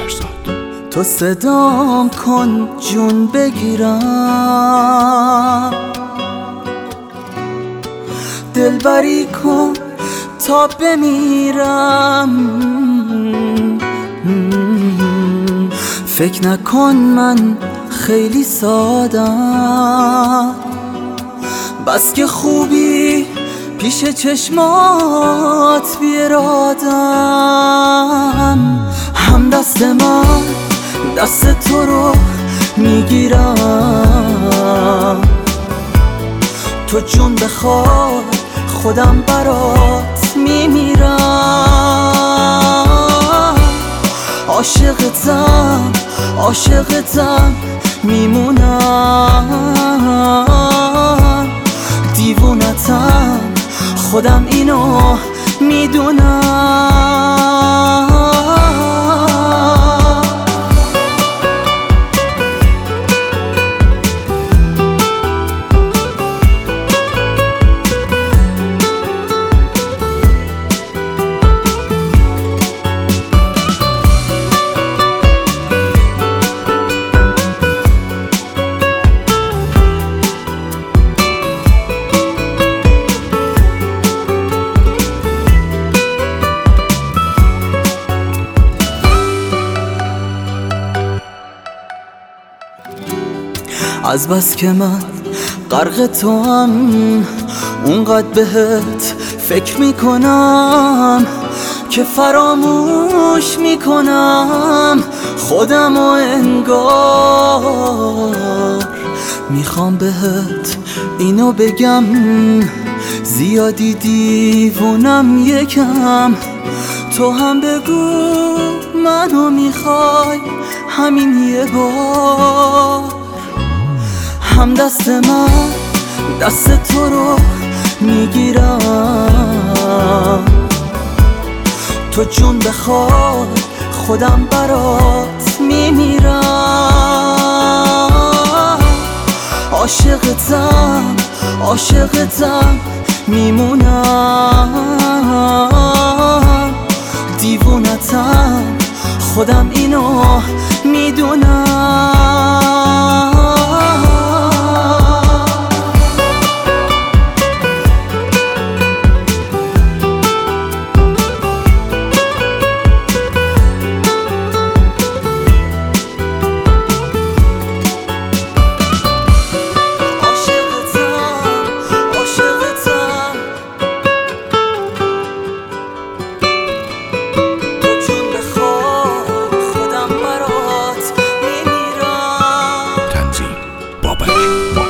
تو صدام کن جون بگیرم، دلبری کن تا بمیرم. فکر نکن من خیلی سادم، بس که خوبی پیش چشمات بیارادم. هم دست من دست تو رو میگیرم، تو جون بخوای خودم برات میمیرم. عاشقتم عاشقتم میمونم، دیوونتم خودم اینو میدونم. از بس که من غرق تو هم اونقدر بهت فکر میکنم که فراموش میکنم خودم و انگار. میخوام بهت اینو بگم زیادی دیوونم یکم، تو هم بگو منو میخوای همین یه بار. هم دست من دست تو رو میگیرم، تو جون بخوای خودم برات میمیرم. عاشقتم عاشقتم میمونم، دیوونتم خودم اینو میدونم. بابک